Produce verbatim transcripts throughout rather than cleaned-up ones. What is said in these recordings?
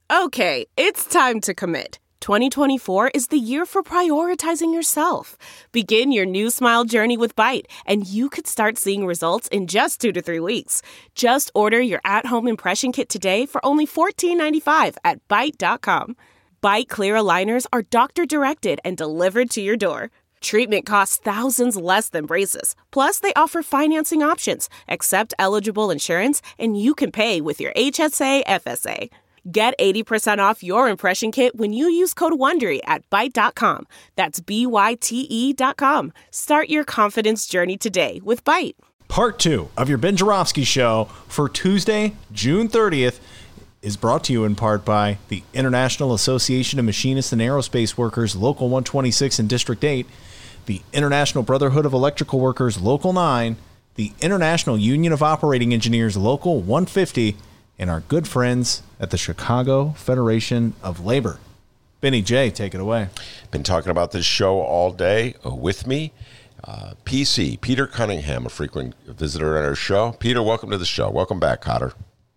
Okay, it's time to commit. twenty twenty-four is the year for prioritizing yourself. Begin your new smile journey with Byte, and you could start seeing results in just two to three weeks. Just order your at-home impression kit today for only fourteen ninety-five at byte dot com. Byte Clear aligners are doctor-directed and delivered to your door. Treatment costs thousands less than braces. Plus, they offer financing options, accept eligible insurance, and you can pay with your H S A F S A. Get eighty percent off your impression kit when you use code WONDERY at byte dot com. That's B Y T E dot com. Start your confidence journey today with Byte. Part two of your Ben Joravsky Show for Tuesday, June thirtieth is brought to you in part by the International Association of Machinists and Aerospace Workers, Local one twenty-six and District eight, the International Brotherhood of Electrical Workers, Local nine, the International Union of Operating Engineers, Local one fifty, and our good friends at the Chicago Federation of Labor. Benny J, take it away. Been talking about this show all day. Uh, with me, uh, P C, Peter Cunningham, a frequent visitor on our show. Peter, welcome to the show. Welcome back, Cotter.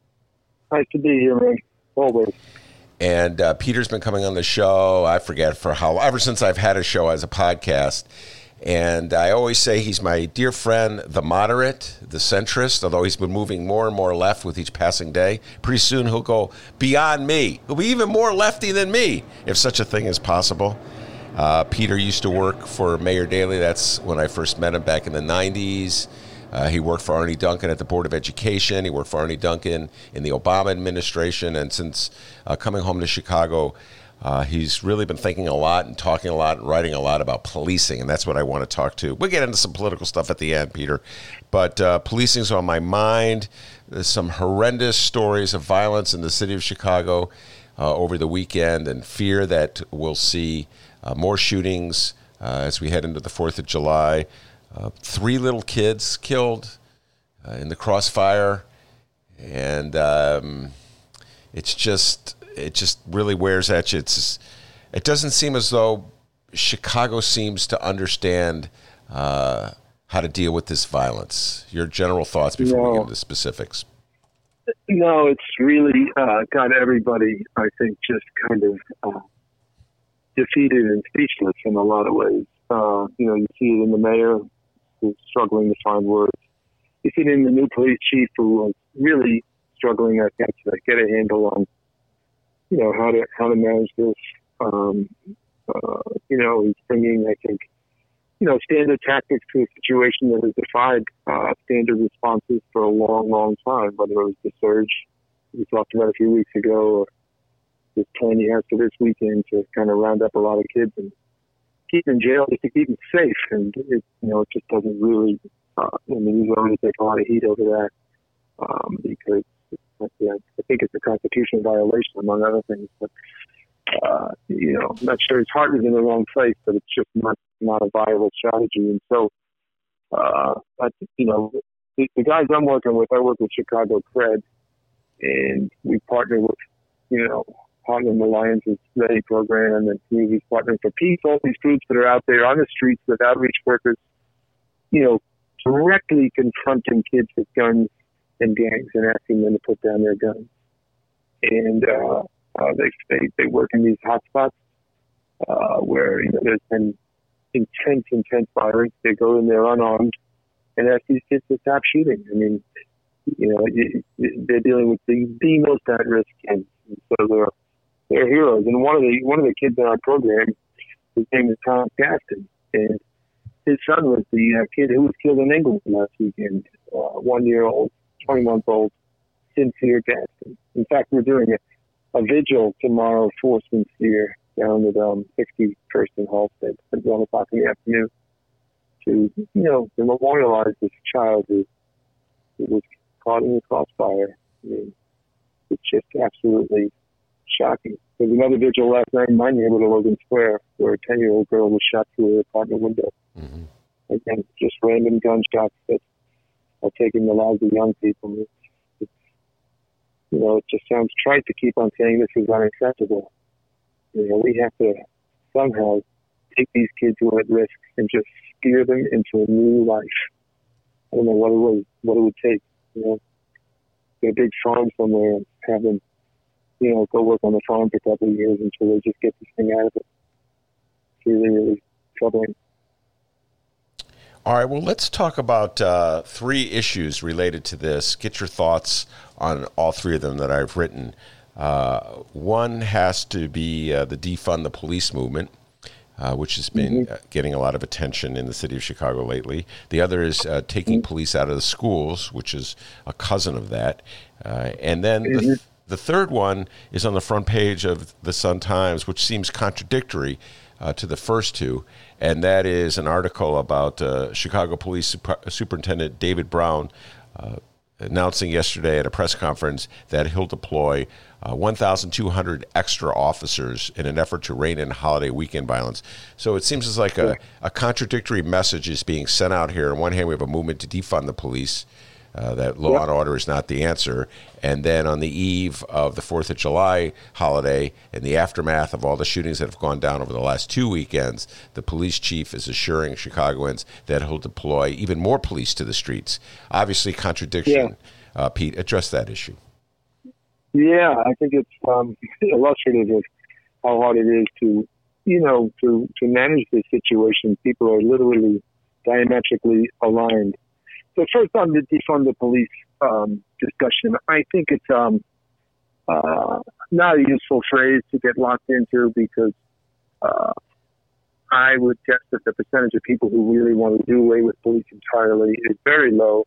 Nice to be here, man. Always. And uh, Peter's been coming on the show, I forget for how, ever since I've had a show as a podcast. And I always say he's my dear friend, the moderate, the centrist, although he's been moving more and more left with each passing day. Pretty soon he'll go beyond me. He'll be even more lefty than me, if such a thing is possible. Uh, Peter used to work for Mayor Daley. That's when I first met him back in the nineties. Uh, he worked for Arne Duncan at the Board of Education. He worked for Arne Duncan in the Obama administration. And since uh, coming home to Chicago, Uh, he's really been thinking a lot and talking a lot and writing a lot about policing, and that's what I want to talk to. We'll get into some political stuff at the end, Peter. But uh, policing's on my mind. There's some horrendous stories of violence in the city of Chicago uh, over the weekend, and fear that we'll see uh, more shootings uh, as we head into the fourth of July. Uh, three little kids killed uh, in the crossfire, and um, it's just... It just really wears at you. It's just, it doesn't seem as though Chicago seems to understand uh, how to deal with this violence. Your general thoughts before no. we get into specifics. No, it's really uh, got everybody, I think, just kind of uh, defeated and speechless in a lot of ways. Uh, you know, you see it in the mayor who's struggling to find words. You see it in the new police chief who is really struggling, I think, to get a handle on you know, how to how to manage this. Um, uh, you know, he's bringing, I think, you know, standard tactics to a situation that has defied uh, standard responses for a long, long time, whether it was the surge we talked about a few weeks ago or this plan he has for this weekend to kind of round up a lot of kids and keep them in jail just to keep them safe. And, it, you know, it just doesn't really, uh, I mean, he's already taken a lot of heat over that um, because Yeah, I think it's a constitutional violation, among other things. But, uh, you know, I'm not sure his heart is in the wrong place, but it's just not, not a viable strategy. And so, uh, I, you know, the, the guys I'm working with, I work with Chicago Cred, and we partner with, you know, Harlem Alliance's Ready program and Communities Partnering for Peace, all these groups that are out there on the streets with outreach workers, you know, directly confronting kids with guns and gangs and asking them to put down their guns. And uh, uh, they, they they work in these hotspots uh, where you know, there's been intense, intense violence. They go in there unarmed and ask these kids to stop shooting. I mean, you know, they're dealing with the, the most at-risk kids. And so they're they're heroes. And one of the one of the kids in our program, his name is Tom Gaston, and his son was the uh, kid who was killed in England last weekend, uh, one year old. twenty-month-old Sincere Gaston. In fact, we're doing a, a vigil tomorrow for Sincere down at um, sixty-first and Halsted at one o'clock in the afternoon to, you know, to memorialize this child who, who was caught in the crossfire. I mean, it's just absolutely shocking. There was another vigil last night in my neighborhood, Logan Square, where a ten-year-old girl was shot through her apartment window. Mm-hmm. Again, just random gunshots that are taking the lives of young people. It's, it's, you know, it just sounds trite to keep on saying this is unacceptable. You know, we have to somehow take these kids who are at risk and just steer them into a new life. I don't know what it would, what it would take. You know, get a big farm somewhere and have them you know, go work on the farm for a couple of years until they just get this thing out of it. It's really, really troubling. All right, well, let's talk about uh, three issues related to this. Get your thoughts on all three of them that I've written. Uh, one has to be uh, the defund the police movement, uh, which has been mm-hmm. uh, getting a lot of attention in the city of Chicago lately. The other is uh, taking mm-hmm. police out of the schools, which is a cousin of that. Uh, and then mm-hmm. the, th- the third one is on the front page of the Sun-Times, which seems contradictory uh, to the first two. And that is an article about uh, Chicago Police Super- Superintendent David Brown uh, announcing yesterday at a press conference that he'll deploy uh, one thousand two hundred extra officers in an effort to rein in holiday weekend violence. So it seems as like a, a contradictory message is being sent out here. On one hand, we have a movement to defund the police, uh, that law yep. and order is not the answer. And then on the eve of the fourth of July holiday, in the aftermath of all the shootings that have gone down over the last two weekends, the police chief is assuring Chicagoans that he'll deploy even more police to the streets. Obviously, contradiction. Yeah. Uh, Pete, address that issue. Yeah, I think it's um, illustrative of how hard it is to, you know, to, to manage this situation. People are literally diametrically aligned. So first on the defund the police um, discussion, I think it's um, uh, not a useful phrase to get locked into because uh, I would guess that the percentage of people who really want to do away with police entirely is very low.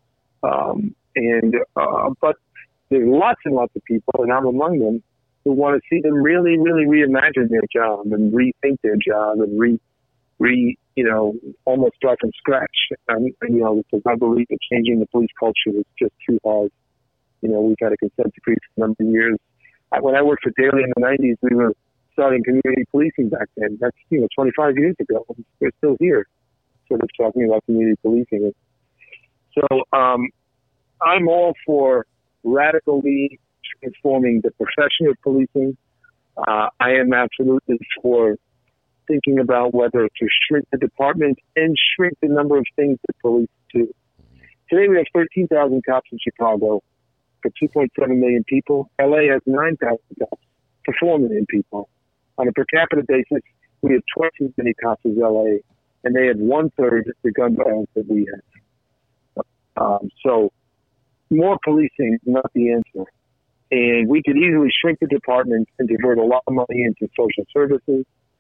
Um, and uh, but there's lots and lots of people, and I'm among them, who want to see them really, really reimagine their job and rethink their job and re, re you know, almost start from scratch. And, you know, because I believe that changing the police culture is just too hard. You know, we've had a consent decree for a number of years. I, when I worked for Daley in the nineties, we were starting community policing back then. That's, you know, twenty-five years ago. We're still here, sort of talking about community policing. So um, I'm all for radically transforming the profession of policing. Uh, I am absolutely for thinking about whether to shrink the department and shrink the number of things that police do. Today we have thirteen thousand cops in Chicago for two point seven million people. L A has nine thousand cops for four million people. On a per capita basis, we have twice as many cops as L A, and they have one-third the gun violence that we have. Um, so more policing is not the answer. And we could easily shrink the department and divert a lot of money into social services,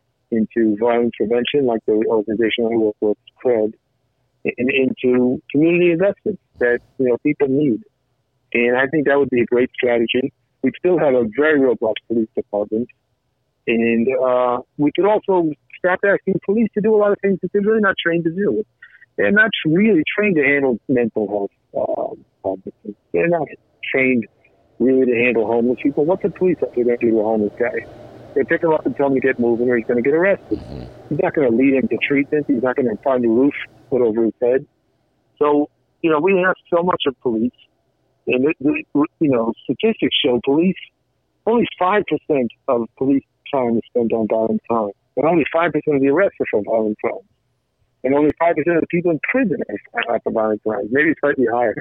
into violence prevention, like the organization I work with, CRED, and into community investments that, you know, people need. And I think that would be a great strategy. We'd still have a very robust police department. And uh, we could also stop asking police to do a lot of things that they're really not trained to do. They're not really trained to handle mental health um, problems. They're not trained really to handle homeless people. What's a police officer going to do to a homeless guy? They pick him up and tell him to get moving or he's going to get arrested. Mm-hmm. He's not going to lead him to treatment. He's not going to find a roof to put over his head. So, you know, we have so much of police. And, it, it, you know, statistics show police, only five percent of police time is spent on violent crime. And only five percent of the arrests are for violent crimes. And only five percent of the people in prison are for violent crimes, maybe slightly higher.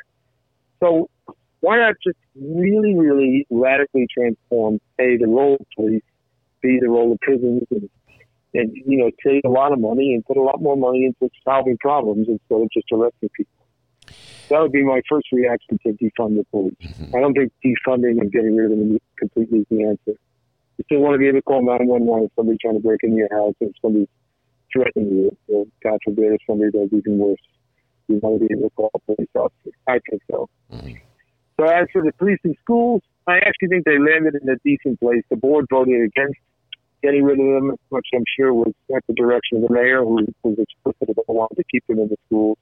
So why not just really, really radically transform, A, the role of police, B, the role of prisons, and, and, you know, save a lot of money and put a lot more money into solving problems instead of just arresting people. That would be my first reaction to defund the police. Mm-hmm. I don't think defunding and getting rid of them completely is the answer. You still want to be able to call nine one one if somebody's trying to break into your house and somebody's threatening you. Or, God forbid, if somebody does even worse. You want to be able to call a police officer. I think so. Mm-hmm. So as for the police in schools, I actually think they landed in a decent place. The board voted against getting rid of them, which I'm sure was at the direction of the mayor, who was explicit about wanting to keep them in the schools.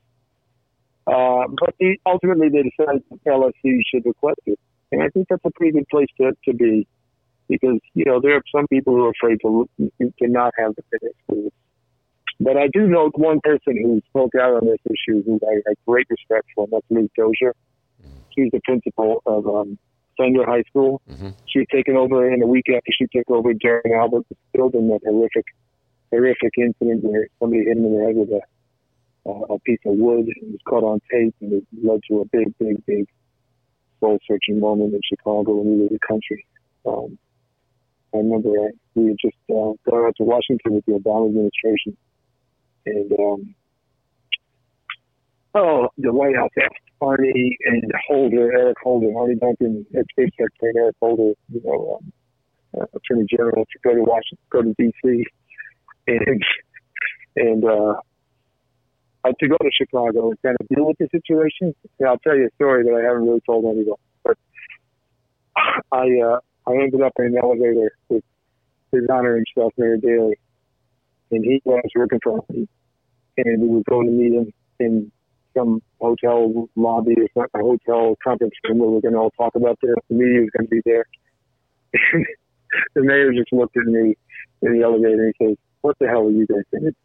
Uh, but the, ultimately, they decided that L S C should request it. And I think that's a pretty good place to, to be because, you know, there are some people who are afraid to, to not have the fitness schools. But I do know one person who spoke out on this issue who I have great respect for, and that's Liz Dozier. She's the principal of um, Fender High School. Mm-hmm. She had taken over in a week after she took over. Jerry Albert was killed in that horrific, horrific incident where somebody hit him in the head with a Uh, a piece of wood. It was caught on tape, and it led to a big, big, big soul-searching moment in Chicago and really the country. Um, I remember uh, we had just uh, gone out to Washington with the Obama administration, and um, oh, the White House asked Arnie and Holder, Eric Holder, Arnie Duncan, Ed State Secretary, and Eric Holder, you know, um, uh, Attorney General, to go to Washington, go to D C, and and uh, uh, to go to Chicago and kind of deal with the situation. And I'll tell you a story that I haven't really told anyone, but I uh, I ended up in an elevator with His Honor himself, Mayor Daley, and he was working for me, and we were going to meet him in some hotel lobby or some, a hotel conference room where we're going to all talk about this. The media was going to be there. And the mayor just looked at me in the elevator and he says, "What the hell are you guys saying?"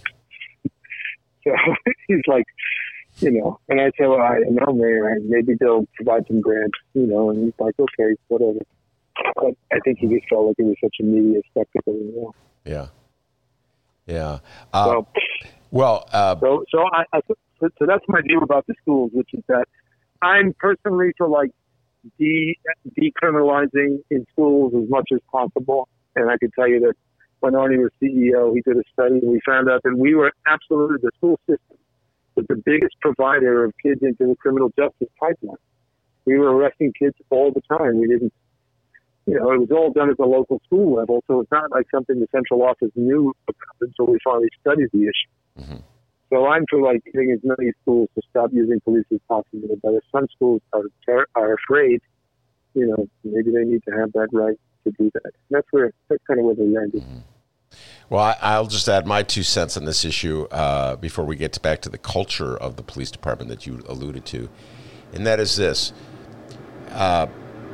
So he's like, you know, and I said, "Well, I know, Mayor, maybe they'll provide some grants, you know," and he's like, "Okay, whatever." But I think he just felt like it was such a media spectacle, you know. Yeah. Yeah. Uh, so, well, uh, so, so I, I So, so that's my view about the schools, which is that I'm personally for like de decriminalizing in schools as much as possible. And I can tell you that when Arnie was C E O, he did a study and we found out that we were absolutely, the school system was the biggest provider of kids into the criminal justice pipeline. We were arresting kids all the time. We didn't, you know, it was all done at the local school level. So it's not like something the central office knew about until we finally studied the issue. Mm-hmm. So I'm for like getting as many schools to stop using police as possible. But if some schools are ter- are afraid, you know, maybe they need to have that right to do that. And that's where that's kind of where they landed. Mm-hmm. Well, I, I'll just add my two cents on this issue uh, before we get to back to the culture of the police department that you alluded to, and that is this. Uh,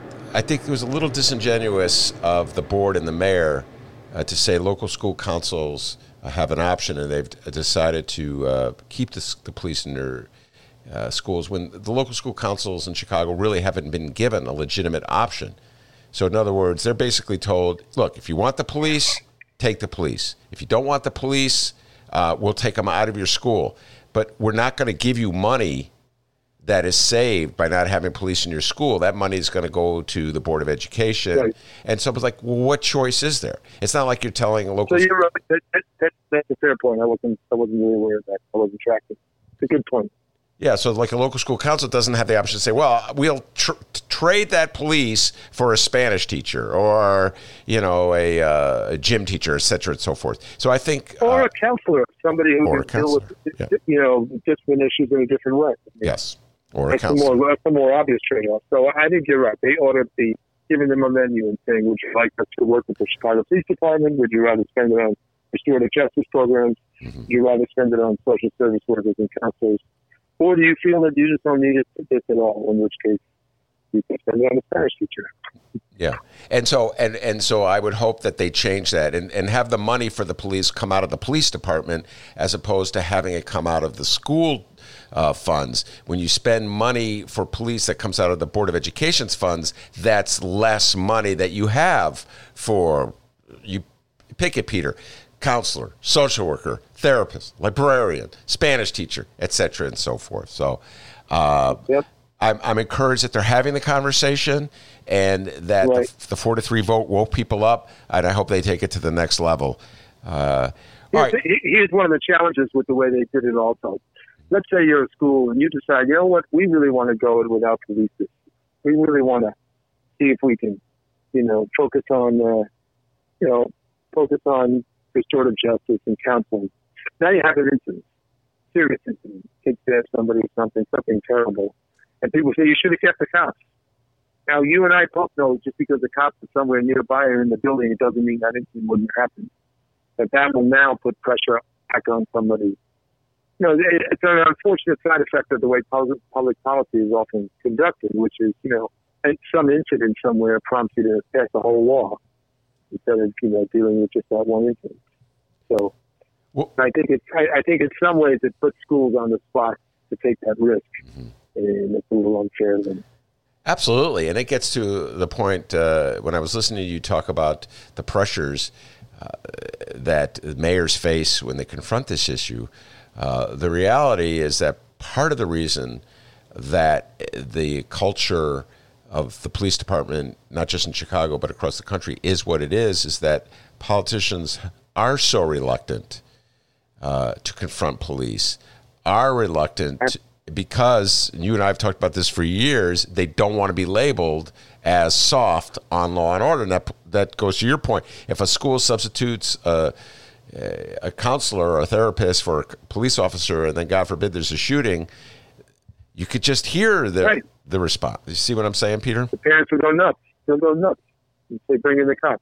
I think it was a little disingenuous of the board and the mayor uh, to say local school councils uh, have an option, and they've decided to uh, keep the, the police in their uh, schools when the local school councils in Chicago really haven't been given a legitimate option. So in other words, they're basically told, look, if you want the police, take the police. If you don't want the police, uh, we'll take them out of your school. But we're not going to give you money that is saved by not having police in your school. That money is going to go to the Board of Education. Right. And so it's like, well, what choice is there? It's not like you're telling a local... So you're right. That, that, that, that's a fair point. I wasn't, I wasn't really aware of that. I wasn't tracking. It's a good point. Yeah, so like a local school council doesn't have the option to say, well, we'll tr- trade that police for a Spanish teacher or, you know, a, uh, a gym teacher, et cetera, and so forth. So I think... Or uh, a counselor, somebody who can deal with, yeah. you know, different issues in a different way. Yes, or that's a counselor. The more, that's the more obvious trade-off. So I think you're right. They ought to be giving them a menu and saying, would you like us to work with the Chicago Police Department? Would you rather spend it on restorative justice programs? Mm-hmm. Would you rather spend it on social service workers and counselors? Or do you feel that you just don't need it for this at all, in which case you can spend it on a Spanish teacher? Yeah. And so and, and so I would hope that they change that and, and have the money for the police come out of the police department as opposed to having it come out of the school uh, funds. When you spend money for police that comes out of the Board of Education's funds, that's less money that you have for, you pick it, Peter, counselor, social worker, therapist, librarian, Spanish teacher, et cetera, and so forth. So uh, yep. I'm, I'm encouraged that they're having the conversation and that right. the, the four to three vote woke people up, and I hope they take it to the next level. Uh, here's, all right. here's one of the challenges with the way they did it also. Let's say you're a school and you decide, you know what, we really want to go without police. We really want to see if we can, you know, focus on, uh, you know, focus on restorative justice and counseling. Now you have an incident, serious incident. Kids stab somebody or something, something terrible. And people say, you should have kept the cops. Now, you and I both know just because the cops are somewhere nearby or in the building, it doesn't mean that incident wouldn't happen. But that will now put pressure back on somebody. You know, it's an unfortunate side effect of the way public, public policy is often conducted, which is, you know, some incident somewhere prompts you to pass a whole law instead of, you know, dealing with just that one incident. So well, I think it's, I, I think in some ways it puts schools on the spot to take that risk. Mm-hmm. And it's a little unfair. Then. Absolutely. And it gets to the point uh, when I was listening to you talk about the pressures uh, that mayors face when they confront this issue. Uh, the reality is that part of the reason that the culture of the police department, not just in Chicago, but across the country, is what it is, is that politicians are so reluctant uh, to confront police, are reluctant because, you and I have talked about this for years, they don't want to be labeled as soft on law and order. And that, that goes to your point. If a school substitutes a, a counselor or a therapist for a police officer, and then, God forbid, there's a shooting, you could just hear the, right. the response. You see what I'm saying, Peter? The parents will go nuts. They'll go nuts. They bring in the cops.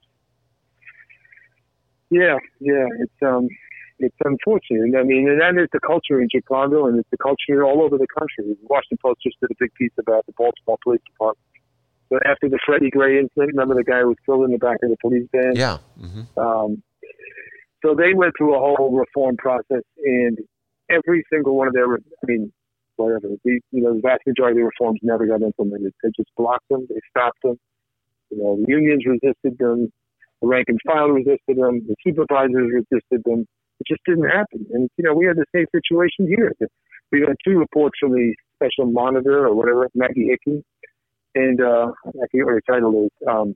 Yeah, yeah, it's um, it's unfortunate. I mean, and that is the culture in Chicago, and it's the culture all over the country. The Washington Post just did a big piece about the Baltimore Police Department. So after the Freddie Gray incident, remember the guy who was killed in the back of the police van? Yeah. Mm-hmm. Um, so they went through a whole reform process, and every single one of their, I mean, whatever, the, you know, the vast majority of the reforms never got implemented. They just blocked them. They stopped them. You know, the unions resisted them. The rank and file resisted them. The supervisors resisted them. It just didn't happen. And, you know, we had the same situation here. We had two reports from the special monitor or whatever, Maggie Hickey. And uh, I forget what her title is. Um,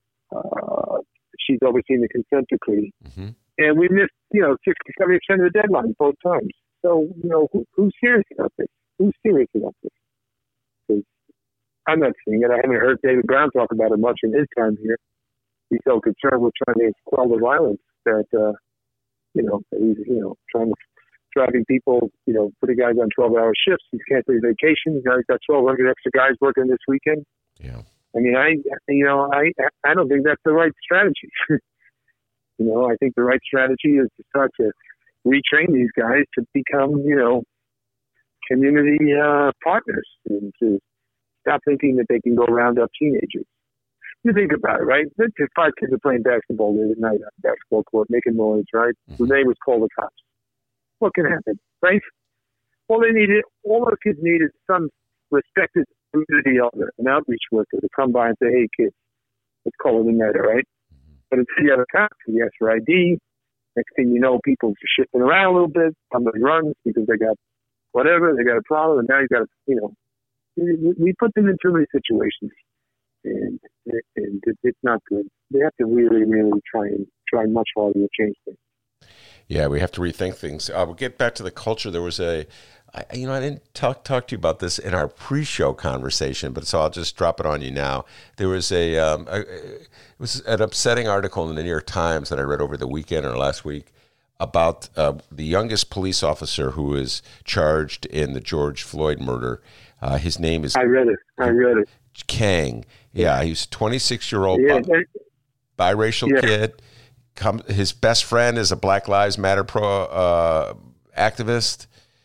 uh, she's overseeing the consent decree. Mm-hmm. And we missed, you know, sixty, seventy percent of the deadline both times. So, you know, who, who's serious about this? Who's serious about this? Because I'm not seeing it. I haven't heard David Brown talk about it much in his time here. He's so concerned with trying to quell the violence that, uh, you know, he's, you know, trying to, driving people, you know, putting guys on twelve-hour shifts. He's canceling vacations. Now he's got twelve hundred extra guys working this weekend. Yeah. I mean, I, you know, I, I don't think that's the right strategy. You know, I think the right strategy is to start to retrain these guys to become, you know, community uh, partners and to stop thinking that they can go round up teenagers. You think about it, right? If five kids are playing basketball late at night on a basketball court, making noise, right? Mm-hmm. The neighbors call the cops. What can happen, right? All they needed, all those kids needed some respected community elder, an outreach worker to come by and say, hey, kids, let's call it a night, all right? Mm-hmm. But it's the other cops. He asks for I D. Next thing you know, people are shifting around a little bit. Somebody runs because they got whatever, they got a problem, and now you got to, you know, we, we put them in too many situations, and, and it's not good. They have to really, really try and try much harder to change things. Yeah, we have to rethink things. Uh, we'll get back to the culture. There was a, I, you know, I didn't talk talk to you about this in our pre-show conversation, but so I'll just drop it on you now. There was a, um, a it was an upsetting article in the New York Times that I read over the weekend or last week about uh, the youngest police officer who was charged in the George Floyd murder. Uh, his name is I read it. I read it. Kang. Yeah, he's a twenty-six-year-old yeah, bi- biracial yeah. kid. Come, his best friend is a Black Lives Matter pro uh, activist,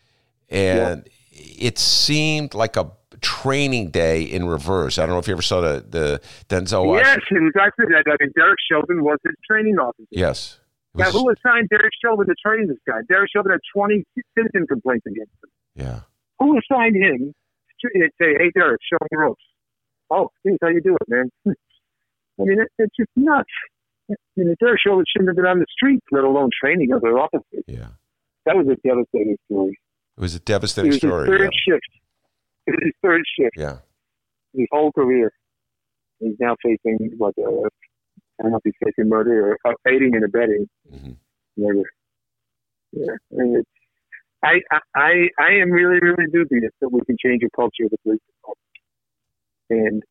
and yeah. it seemed like a training day in reverse. I don't know if you ever saw the, the Denzel Washington. Yes, it was actually that. I mean, Derek Chauvin was his training officer. Yes. Now, who assigned Derek Chauvin to train this guy? Derek Chauvin had twenty citizen complaints against him. Yeah. Who assigned him to say, hey, Derek, show me ropes? Oh, here's how you do it, man. I mean, it, it's just nuts. I mean, Derek Chauvin shouldn't have been on the street, let alone training other officers. Yeah. That was a devastating story. It was a devastating it was story. His third yeah. shift. It was his third shift. Yeah. His whole career. He's now facing, what, uh, I don't know if he's facing murder or uh, aiding and abetting mm-hmm. murder. Yeah. And it's, I, I, I am really, really dubious that we can change the culture of the police department. And,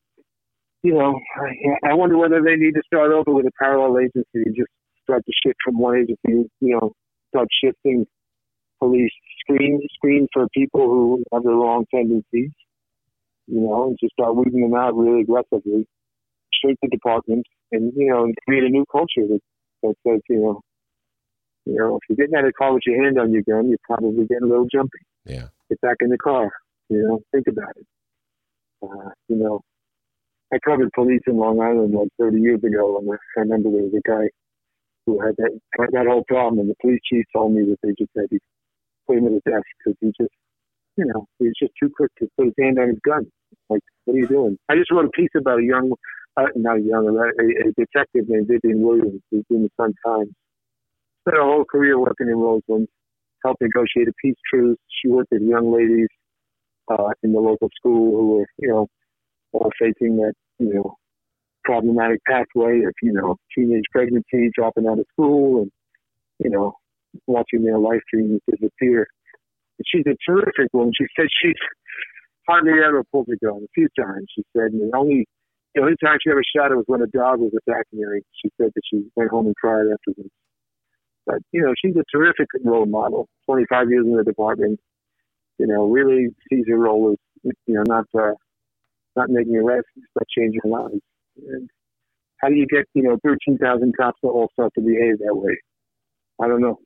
you know, I, I wonder whether they need to start over with a parallel agency and just start to shift from one agency, you know, start shifting police, screen, screen for people who have the wrong tendencies, you know, and just start weeding them out really aggressively, shrink the department, and, you know, and create a new culture that, that says, you know, you know, if you're getting out of the car with your hand on your gun, you're probably getting a little jumpy. Yeah. Get back in the car, you know, think about it. Uh, you know, I covered police in Long Island like thirty years ago, and I remember there was a guy who had that that whole problem, and the police chief told me that they just had to put him at the desk because he just, you know, he was just too quick to put his hand on his gun. Like, what are you doing? I just wrote a piece about a young, uh, not a young, a, a detective named Vivian Williams who's in the Sun Times. Spent her whole career working in Roseland, helped negotiate a peace truce. She worked with young ladies uh, in the local school who were, you know, all facing that, you know, problematic pathway of, you know, teenage pregnancy, dropping out of school, and, you know, watching their life dreams disappear. And she's a terrific woman. She said she's hardly ever pulled a gun. A few times, she said, and the only, you know, the time she ever shot it was when a dog was attacking her. She said that she went home and cried afterwards. But, you know, she's a terrific role model, twenty-five years in the department, you know, really sees her role as, you know, not uh, not making arrests, but changing lives. And how do you get, you know, thirteen thousand cops to all start to behave that way? I don't know.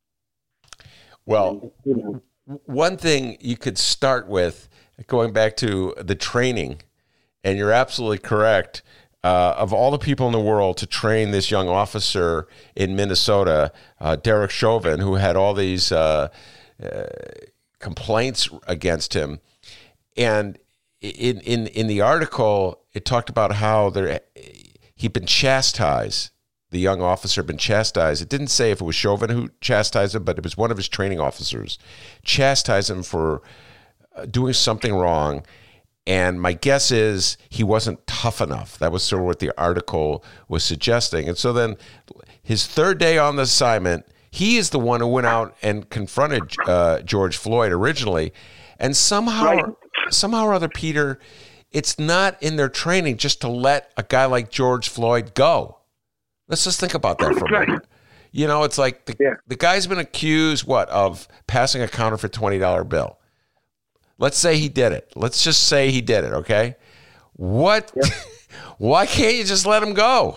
Well, and, you know, one thing you could start with, going back to the training, and you're absolutely correct, uh, of all the people in the world to train this young officer in Minnesota, uh, Derek Chauvin, who had all these uh, uh, complaints against him. And in, in, in the article, it talked about how there he'd been chastised. The young officer had been chastised. It didn't say if it was Chauvin who chastised him, but it was one of his training officers chastised him for doing something wrong. And my guess is he wasn't tough enough. That was sort of what the article was suggesting. And so then his third day on the assignment, he is the one who went out and confronted uh, George Floyd originally. And somehow, right. somehow or other, Peter, it's not in their training just to let a guy like George Floyd go. Let's just think about that for a moment. You know, it's like the, yeah. the guy's been accused, what, of passing a counterfeit twenty dollar bill. Let's say he did it. Let's just say he did it, okay? What? Yep. Why can't you just let him go?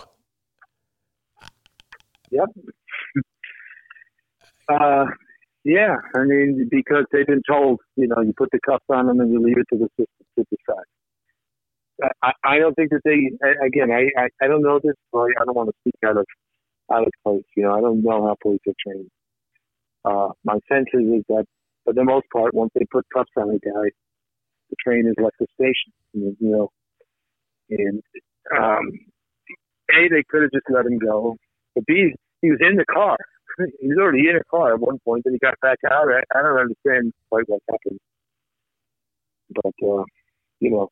Yep. uh, yeah, I mean, because they've been told, you know, you put the cuffs on them and you leave it to the system to decide. I, I don't think that they, again, I, I, I don't know this, so I don't want to speak out of out of place. You know, I don't know how police are trained. Uh, my sense is, is that, for the most part, once they put cuffs on a guy, the train has left the station. You know, and um, A, they could have just let him go. But B, he was in the car. He was already in a car at one point, and he got back out. I, I don't understand quite what happened. But, uh, you know,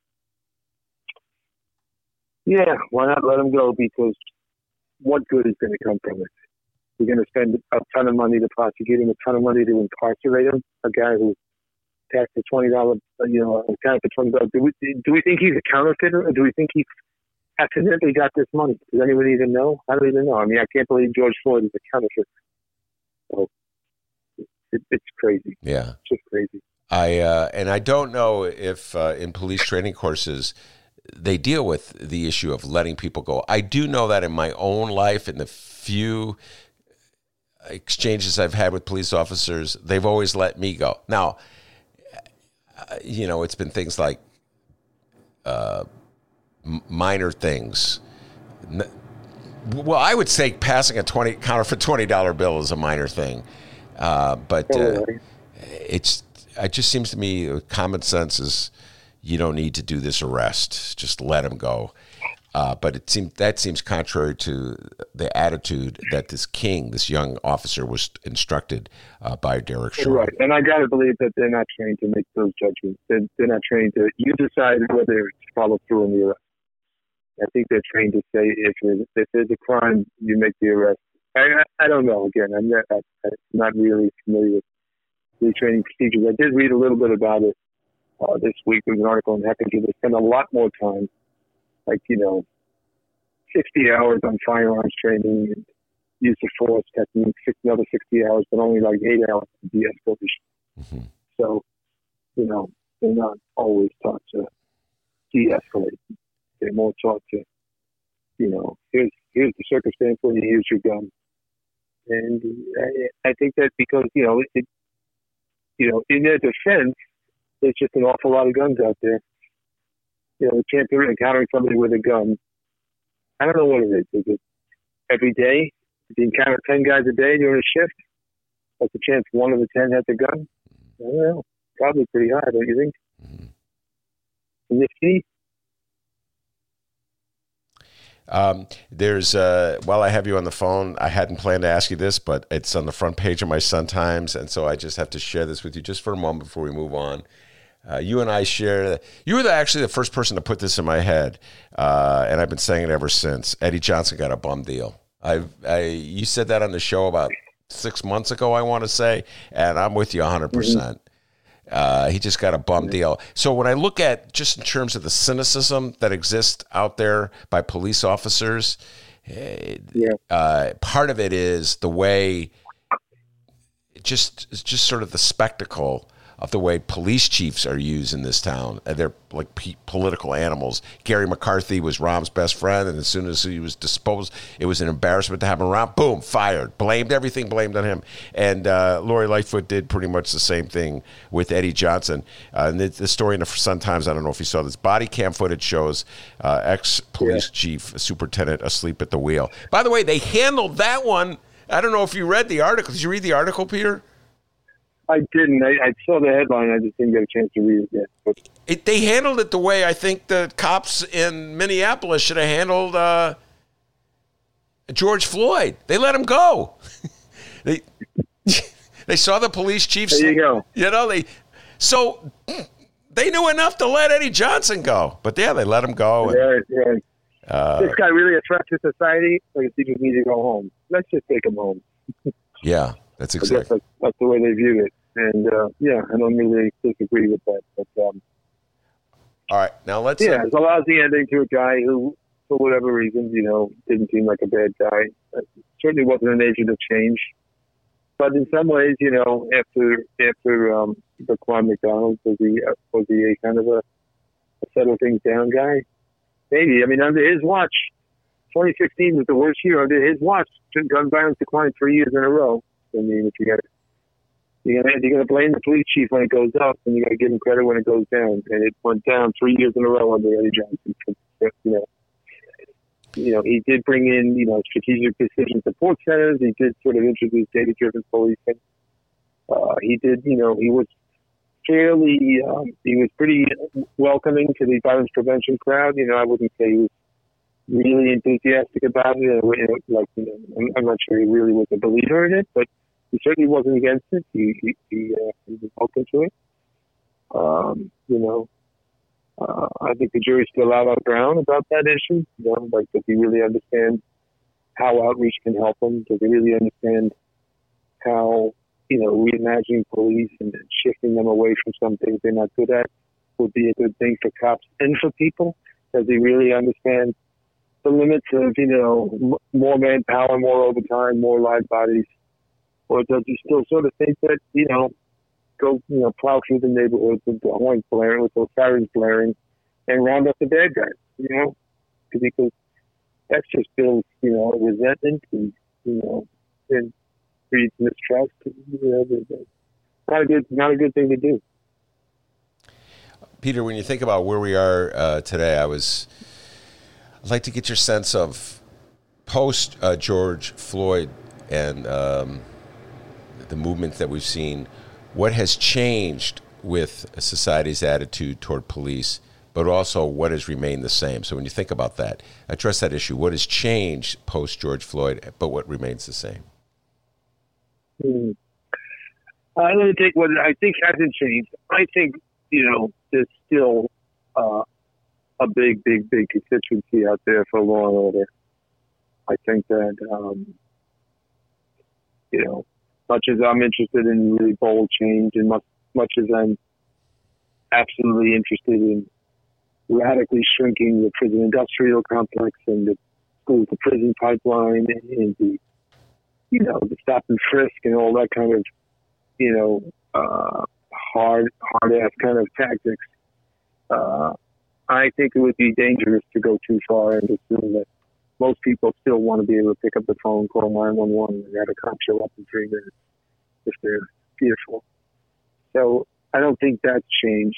yeah, why not let him go? Because what good is going to come from it? We're going to spend a ton of money to prosecute him, a ton of money to incarcerate him. A guy who taxed a twenty dollars, you know, a account for twenty dollars. Do we do we think he's a counterfeiter, or do we think he accidentally got this money? Does anyone even know? I don't even know. I mean, I can't believe George Floyd is a counterfeiter. So it, it's crazy. Yeah, it's just crazy. I uh, and I don't know if uh, in police training courses they deal with the issue of letting people go. I do know that in my own life, in the few exchanges I've had with police officers, they've always let me go. Now, you know, it's been things like uh, minor things. Well, I would say passing a twenty counterfeit twenty dollar bill is a minor thing, uh, but uh, it's it just seems to me common sense is you don't need to do this arrest. Just let him go. Uh, but it seems that seems contrary to the attitude that this King, this young officer, was instructed uh, by Derek Chauvin. Right, and I got to believe that they're not trained to make those judgments. They're, they're not trained to. You decide whether to follow through on the arrest. I think they're trained to say if there's, if there's a crime, you make the arrest. I, I, I don't know. Again, I'm not, I, I'm not really familiar with the training procedures. I did read a little bit about it uh, this week. There was an article, and I think they spend a lot more time. Like, you know, sixty hours on firearms training and use of force techniques, another sixty hours, but only like eight hours of de-escalation. Mm-hmm. So, you know, they're not always taught to de-escalate. They're more taught to, you know, here's here's the circumstance when you use your gun. And I, I think that because, you know, it, you know, in their defense, there's just an awful lot of guns out there. You know, the chance of encountering somebody with a gun, I don't know what it is. Is it every day? If you encounter ten guys a day during a shift, what's the chance one of the ten has a gun? I don't know. Probably pretty high, don't you think? Mm-hmm. Can you see? Um, there's, uh, while I have you on the phone, I hadn't planned to ask you this, but it's on the front page of my Sun Times, and so I just have to share this with you just for a moment before we move on. Uh, you and I share. You were the, actually the first person to put this in my head, uh, and I've been saying it ever since. Eddie Johnson got a bum deal. I, I, you said that on the show about six months ago, I want to say, and I'm with you one hundred percent. Uh, he just got a bum deal. So when I look at just in terms of the cynicism that exists out there by police officers, yeah. uh, part of it is the way, just just sort of the spectacle of the way police chiefs are used in this town. They're like p- political animals. Gary McCarthy was Rahm's best friend, and as soon as he was disposed, it was an embarrassment to have him around. Boom, fired. Blamed everything, blamed on him. And uh, Lori Lightfoot did pretty much the same thing with Eddie Johnson. Uh, and the, the story in the Sun-Times, I don't know if you saw this, body cam footage shows uh, ex-police yeah. chief, superintendent, asleep at the wheel. By the way, they handled that one. I don't know if you read the article. Did you read the article, Peter? I didn't. I, I saw the headline. I just didn't get a chance to read it yet. But. It, they handled it the way I think the cops in Minneapolis should have handled uh, George Floyd. They let him go. they they saw the police chief. There you go. You know, they so they knew enough to let Eddie Johnson go. But yeah, they let him go. And, right, right. Uh, this guy really a threat to society, or does he just need to go home? Let's just take him home. yeah. That's exactly. That's, that's the way they view it, and uh, yeah, I don't really disagree with that. But um, all right, now let's. Yeah, uh, it's a lousy ending to a guy who, for whatever reason, you know, didn't seem like a bad guy. Uh, certainly wasn't an agent of change, but in some ways, you know, after after um, Raquan McDonald, was he uh, was he a kind of a, a settle things down guy? Maybe. I mean, under his watch, twenty sixteen was the worst year under his watch. Gun violence declined three years in a row. I mean, if you got you got you're gonna blame the police chief when it goes up, and you got to give him credit when it goes down. And it went down three years in a row under Eddie Johnson. You know, you know, he did bring in you know strategic decision support centers. He did sort of introduce data-driven policing. Uh, he did, you know, he was fairly, um, he was pretty welcoming to the violence prevention crowd. You know, I wouldn't say he was really enthusiastic about it. Like, you know, I'm, I'm not sure he really was a believer in it, but he certainly wasn't against it. He he, he, uh, he was open to it. Um, you know, uh, I think the jury's still out on ground about that issue. You know, like, does he really understand how outreach can help him? Does he really understand how, you know, reimagining police and shifting them away from some things they're not good at would be a good thing for cops and for people? Does he really understand the limits of, you know, more manpower, more overtime, more live bodies? Or does he still sort of think that, you know, go, you know, plow through the neighborhoods with the horns blaring, with those sirens blaring, and round up the bad guys, you know? Because that's just builds, you know, resentment and, you know, and breeds mistrust. You know, not a good, not a good thing to do. Peter, when you think about where we are uh, today, I was, I'd like to get your sense of post uh, George Floyd and um, the movement that we've seen. What has changed with society's attitude toward police, but also what has remained the same? So when you think about that, address that issue. What has changed post George Floyd, but what remains the same? Hmm. Uh, let me take what I think hasn't changed. I think, you know, there's still uh, a big, big, big constituency out there for law and order. I think that, um, you know, much as I'm interested in really bold change, and much, much as I'm absolutely interested in radically shrinking the prison industrial complex and the school to prison pipeline and, and the, you know, the stop and frisk and all that kind of, you know, uh, hard, hard ass kind of tactics. Uh, I think it would be dangerous to go too far and assume that most people still want to be able to pick up the phone, call nine one one, and have a cop show up in three minutes if they're fearful. So I don't think that's changed.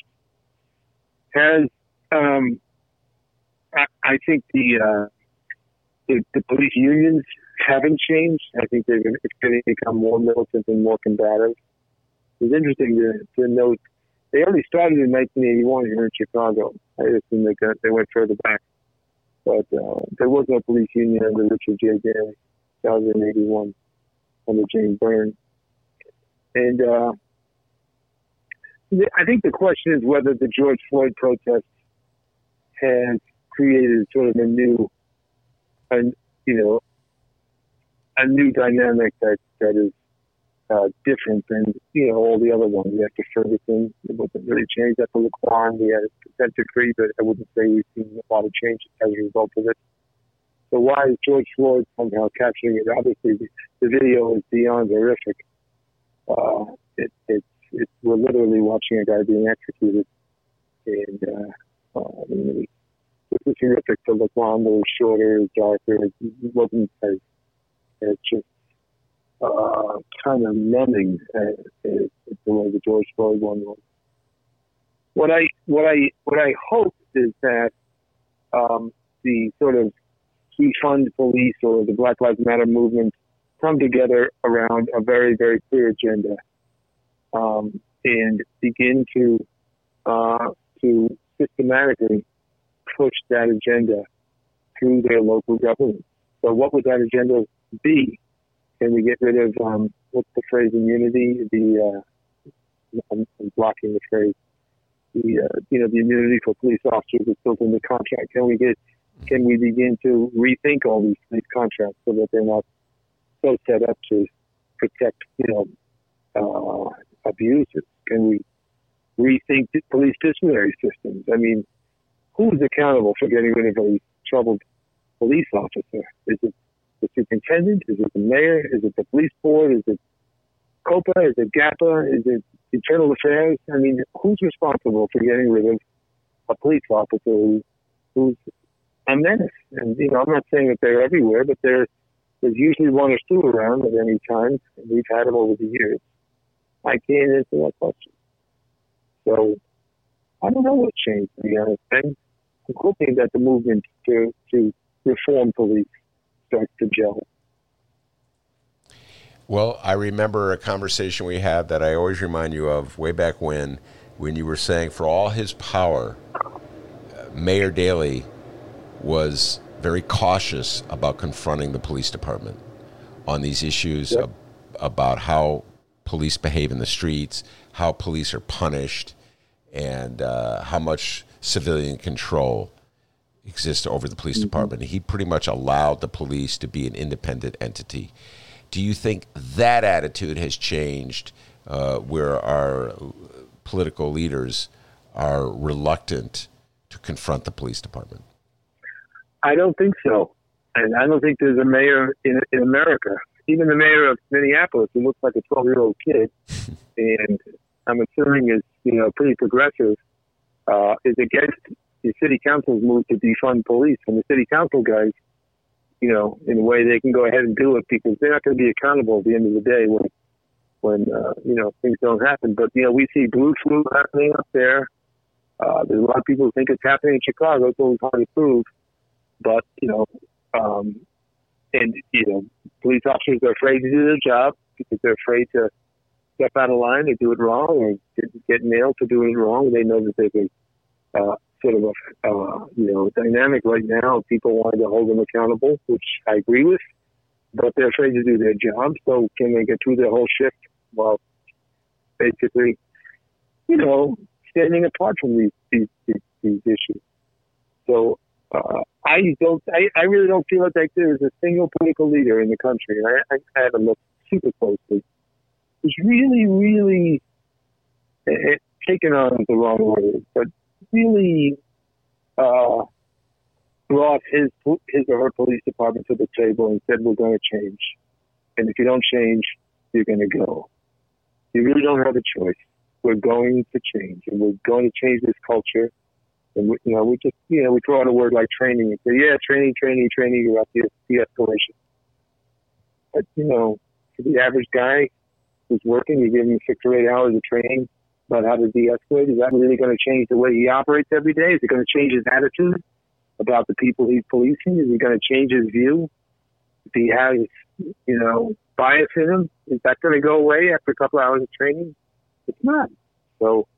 Has um, I, I think the, uh, the the police unions haven't changed. I think they're going to become more militant and more combative. It's interesting to, to note they only started in nineteen eighty-one here in Chicago. I assume they got, they went further back. But uh, there was no police union under Richard J. Daley. That was in eighty-one under James Byrne. And uh, I think the question is whether the George Floyd protest has created sort of a new, a, you know, a new dynamic that, that is uh, different than, you know, all the other ones. We have to Ferguson, it wasn't really changed. After Laquan, we had a consent decree, but I wouldn't say we've seen a lot of change as a result of it. So why is George Floyd somehow capturing it? Obviously, the, the video is beyond horrific. Uh, it, it's, it's, we're literally watching a guy being executed. And uh, uh, I mean, it was horrific to look on. It was shorter, darker. It wasn't as, as just uh, kind of numbing as, as the way the George Floyd one was. What I what I what I hope is that um, the sort of defund police or the Black Lives Matter movement come together around a very, very clear agenda um, and begin to uh, to systematically push that agenda through their local government. So what would that agenda be? Can we get rid of, um, what's the phrase, immunity? The, uh, I'm, I'm blocking the phrase. The, uh, you know, the immunity for police officers is built in the contract. Can we get, can we begin to rethink all these police contracts so that they're not so set up to protect, you know, uh, abusers? Can we rethink the police disciplinary systems? I mean, who's accountable for getting rid of a troubled police officer? Is it the superintendent? Is it the mayor? Is it the police board? Is it COPA? Is it GAPA? Is it Internal Affairs? I mean, who's responsible for getting rid of a police officer who, who's a menace? And, you know, I'm not saying that they're everywhere, but there, there's usually one or two around at any time, and we've had them over the years. I can't answer that question. So I don't know what changed, to be honest. I'm hoping that the movement to, to reform police starts to gel. Well, I remember a conversation we had that I always remind you of way back when, when you were saying for all his power, uh, Mayor Daley was very cautious about confronting the police department on these issues yep. ab- about how police behave in the streets, how police are punished, and uh, how much civilian control exists over the police mm-hmm. department. He pretty much allowed the police to be an independent entity. Do you think that attitude has changed uh, where our political leaders are reluctant to confront the police department? I don't think so. And I don't think there's a mayor in, in America, even the mayor of Minneapolis, who looks like a twelve-year-old kid, and I'm assuming is, you know, pretty progressive, uh, is against the city council's move to defund police. And the city council guys, you know, in a way they can go ahead and do it because they're not going to be accountable at the end of the day when, when uh, you know, things don't happen. But, you know, we see blue flu happening up there. Uh, there's a lot of people who think it's happening in Chicago. It's always hard to prove. But, you know, um, and, you know, police officers are afraid to do their job because they're afraid to step out of line or do it wrong or get, get nailed for doing it wrong. They know that they can uh, sort of a, uh, you know, dynamic right now. People wanting to hold them accountable, which I agree with, but they're afraid to do their job. So can they get through their whole shift while basically, you know, standing apart from these, these, these, these issues? So uh, I don't, I, I really don't feel like there is a single political leader in the country, and I, I had to look super closely, who's really, really uh, taken on the wrong word, but really uh, brought his his or her police department to the table and said, we're going to change. And if you don't change, you're going to go. You really don't have a choice. We're going to change, and we're going to change this culture. And, we, you know, we just, you know, we throw out a word like training and say, yeah, training, training, training about the de-escalation. But, you know, for the average guy who's working, you give him six or eight hours of training about how to de-escalate. Is that really going to change the way he operates every day? Is it going to change his attitude about the people he's policing? Is it going to change his view? If he has, you know, bias in him, is that going to go away after a couple hours of training? It's not. So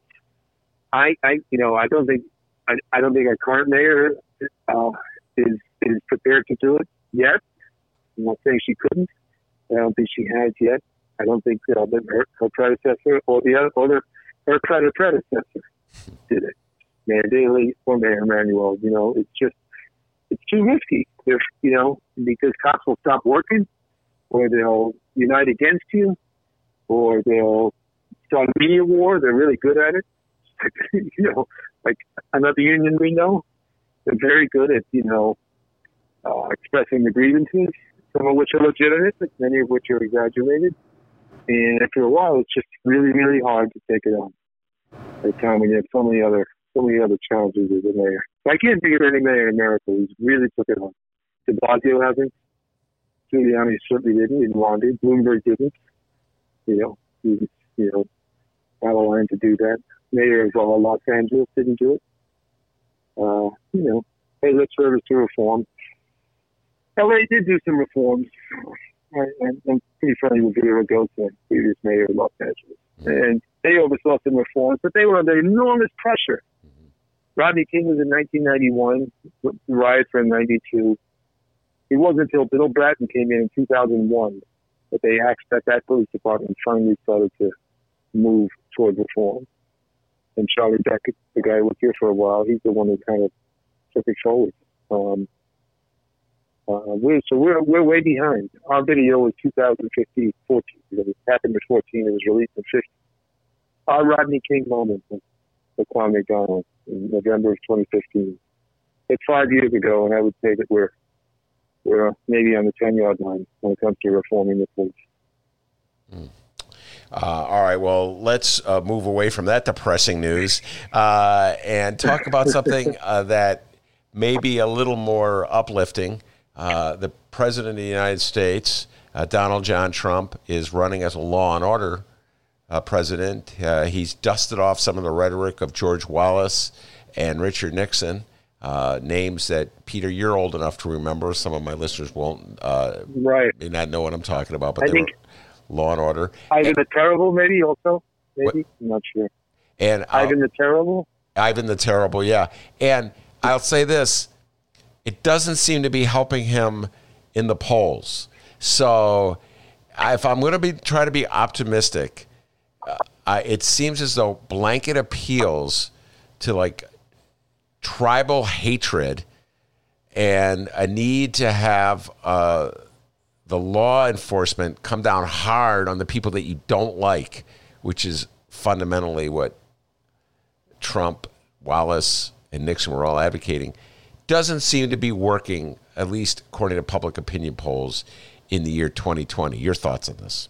I, I, you know, I don't think, I, I don't think our current mayor uh, is is prepared to do it yet. I'm not saying she couldn't. I don't think she has yet. I don't think uh, that her, her predecessor or the other, or the her prede- predecessor did it. Mayor Daley or Mayor Emanuel. You know, it's just, it's too risky. If, you know, because cops will stop working, or they'll unite against you, or they'll start a media war. They're really good at it. You know, like another union we know, they're very good at, you know, uh, expressing the grievances, some of which are legitimate, but many of which are exaggerated. And after a while, it's just really, really hard to take it on. At a time when you have so many other, so many other challenges as a mayor. I can't think of any mayor in America who's really took it on. De Blasio hasn't. Giuliani certainly didn't. Even Ron did. Bloomberg didn't. You know, he's, you know, out of line to do that. Mayor of uh, Los Angeles didn't do it. Uh, you know, hey, let's service to reform. L A did do some reforms. I, I'm pretty friendly with Vera Gosa, previous mayor of Los Angeles. And they oversaw some reforms, but they were under enormous pressure. Rodney King was in nineteen ninety-one, the riots were in ninety-two. It wasn't until Bill Bratton came in in two thousand one that they axed that that police department finally started to move toward reform. And Charlie Beckett, the guy who was here for a while, he's the one who kind of took it forward. Um, uh, we're, so we're we're way behind. Our video was two thousand fifteen, fourteen. It happened in fourteen. It was released in fifteen. Our Rodney King moment was Laquan McDonald in November of twenty fifteen. It's five years ago, and I would say that we're we're maybe on the ten-yard line when it comes to reforming the police. Mm. Uh, all right, well, let's uh, move away from that depressing news uh, and talk about something uh, that may be a little more uplifting. Uh, the President of the United States, uh, Donald John Trump, is running as a law and order uh, president. Uh, he's dusted off some of the rhetoric of George Wallace and Richard Nixon, uh, names that, Peter, you're old enough to remember. Some of my listeners won't uh, right. may not know what I'm talking about, but I they think- were Law and Order. Ivan the Terrible, maybe also. Maybe What? I'm not sure. And Ivan the Terrible. Ivan the Terrible, yeah. And I'll say this: it doesn't seem to be helping him in the polls. So, if I'm going to be try to be optimistic, uh, I, it seems as though blanket appeals to like tribal hatred and a need to have Uh, the law enforcement come down hard on the people that you don't like, which is fundamentally what Trump, Wallace, and Nixon were all advocating, doesn't seem to be working, at least according to public opinion polls, in the year twenty twenty. Your thoughts on this?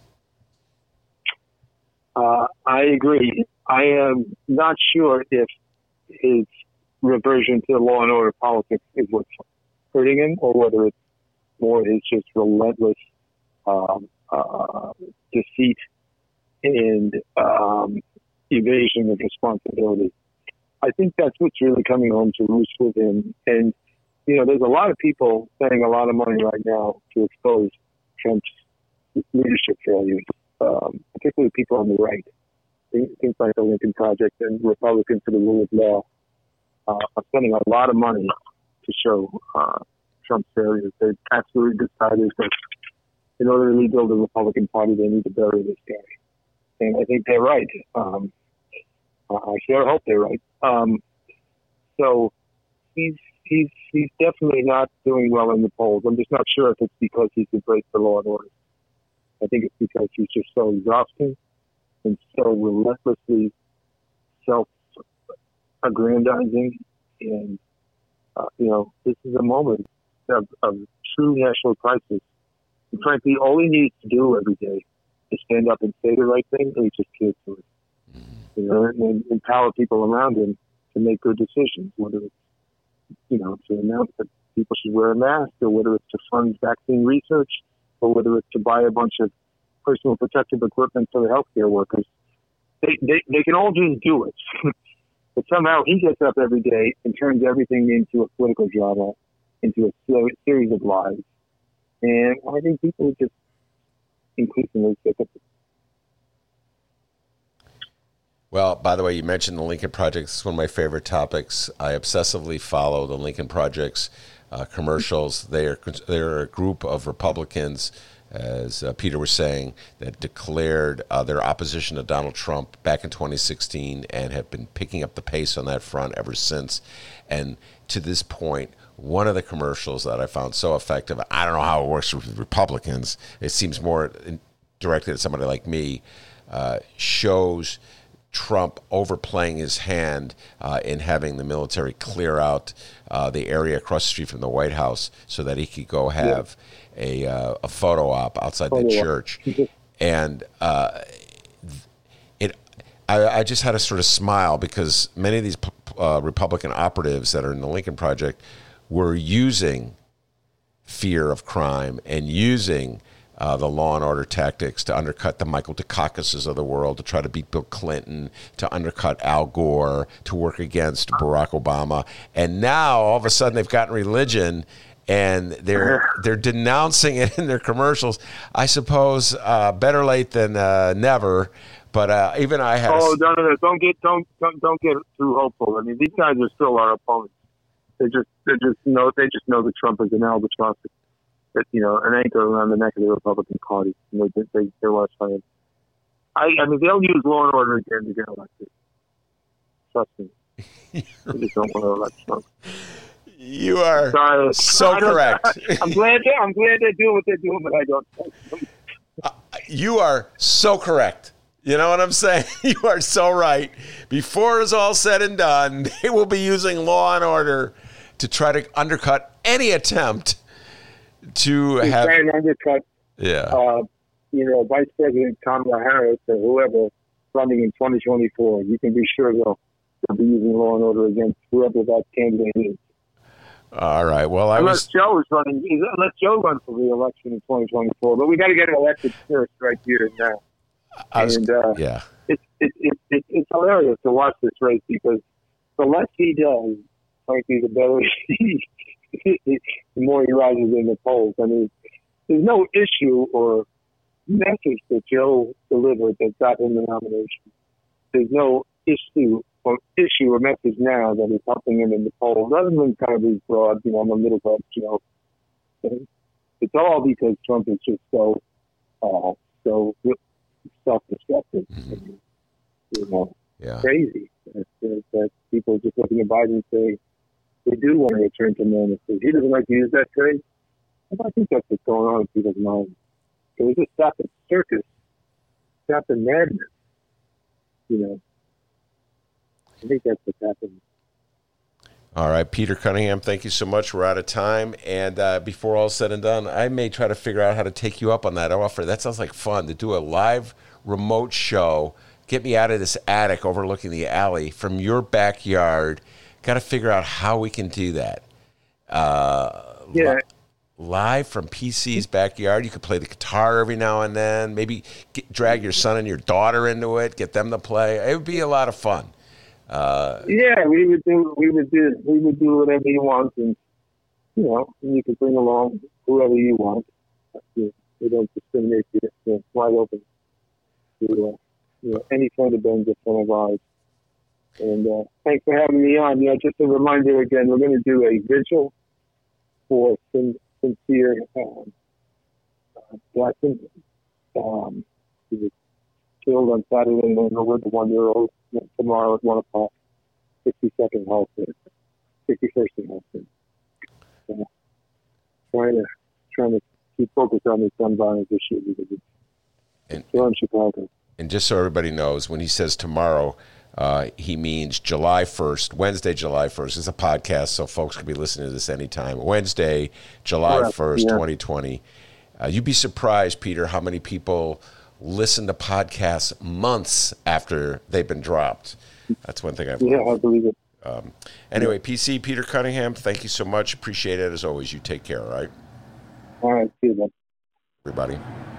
Uh, I agree. I am not sure if his reversion to law and order politics is what's hurting him, or whether it's more his just relentless um, uh, deceit and um, evasion of responsibility. I think that's what's really coming home to roost with him. And, you know, there's a lot of people spending a lot of money right now to expose Trump's leadership failures, um, particularly people on the right. Things like the Lincoln Project and Republicans for the Rule of Law uh, are spending a lot of money to show uh, Trump's failures. They've absolutely decided that in order to rebuild the Republican Party, they need to bury this guy. And I think they're right. Um, I sure hope they're right. Um, so he's he's he's definitely not doing well in the polls. I'm just not sure if it's because he's embraced the law and order. I think it's because he's just so exhausting and so relentlessly self-aggrandizing. And, uh, you know, this is a moment of, of true national crisis. And frankly, all he needs to do every day is stand up and say the right thing, and he just can't do it. You know, and empower people around him to make good decisions, whether it's, you know, to announce that people should wear a mask, or whether it's to fund vaccine research, or whether it's to buy a bunch of personal protective equipment for the healthcare workers. They, they, they can all just do it. But somehow he gets up every day and turns everything into a political drama, into a series of lies. And I think people are just increasingly sick of it. Well, by the way, you mentioned the Lincoln Project. It's one of my favorite topics. I obsessively follow the Lincoln Project's uh, commercials. They are they're a group of Republicans, as uh, Peter was saying, that declared uh, their opposition to Donald Trump back in twenty sixteen and have been picking up the pace on that front ever since. And to this point, one of the commercials that I found so effective, I don't know how it works with Republicans, it seems more directed at somebody like me, uh, shows Trump overplaying his hand uh, in having the military clear out uh, the area across the street from the White House so that he could go have yeah. a uh, a photo op outside the church. And uh, it, I, I just had to sort of smile because many of these uh, Republican operatives that are in the Lincoln Project were using fear of crime and using Uh, the law and order tactics to undercut the Michael Dukakis of the world, to try to beat Bill Clinton, to undercut Al Gore, to work against Barack Obama. And now, all of a sudden, they've gotten religion, and they're they're denouncing it in their commercials. I suppose uh, better late than uh, never. But uh, even I had. Oh, no, no, no! Don't get don't, don't don't get too hopeful. I mean, these guys are still our opponents. They just they just know they just know that Trump is an albatross. That, you know, an anchor around the neck of the Republican Party. And they, they, they want to try and, I, I mean, they'll use law and order again to get elected. Trust me. They just don't want to elect Trump. You are Sorry. so correct. I'm glad they, I'm glad they're doing what they're doing, but I don't trust them. Uh, you are so correct. You know what I'm saying? You are so right. Before it's all said and done, they will be using law and order to try to undercut any attempt to He's have trying to undercut, yeah, uh, you know, Vice President Kamala Harris or whoever running in twenty twenty-four. You can be sure they'll, they'll be using law and order against whoever that candidate is. All right. Well, I unless was Joe is running, unless Joe runs for re-election in twenty twenty-four, but we got to get elected first, right here and now. I was, and uh, yeah, it's it, it, it, it's hilarious to watch this race because the less he does, frankly, the better he. The more he rises in the polls. I mean, there's no issue or message that Joe delivered that got him the nomination. There's no issue or issue or message now that is helping him in the polls, other than kind of these broad, you know, I'm a middle class Joe. It's all because Trump is just so, uh, so self-destructive. Mm-hmm. You know, yeah. crazy that, that, that people are just looking at Biden and say, they do want to return to normalcy. He doesn't like to use that phrase. I think that's what's going on in people's minds. It was just stop the circus, stop the madness. You know, I think that's what's happening. All right, Peter Cunningham, thank you so much. We're out of time. And uh, before all said and done, I may try to figure out how to take you up on that offer. That sounds like fun, to do a live remote show. Get me out of this attic overlooking the alley from your backyard. Got to figure out how we can do that. Uh, yeah. Li- live from P C's backyard. You could play the guitar every now and then. Maybe get, drag your son and your daughter into it. Get them to play. It would be a lot of fun. Uh, yeah, we would do. We would do. We would do whatever you want, and you know, you could bring along whoever you want. We don't discriminate. It's wide open to uh, you know, any friend of Ben's, a friend of ours. And uh, thanks for having me on. Yeah, just a reminder again, we're going to do a vigil for sin- sincere um, uh, Blackson. Um, he was killed on Saturday in Inglewood, the one-year-old, tomorrow at one o'clock, sixty-second Halston, sixty-first in Halston. So, trying to trying to keep focused on this gun violence issue because it's and, still in Chicago. And just so everybody knows, when he says tomorrow, Uh, he means July first, Wednesday, July first. It's a podcast, so folks can be listening to this anytime. Wednesday, July first, yeah. twenty twenty. Uh, you'd be surprised, Peter, how many people listen to podcasts months after they've been dropped. That's one thing I've learned. Yeah, I believe it. Um, anyway, P C, Peter Cunningham, thank you so much. Appreciate it as always. You take care, all right? All right, see you then. Everybody.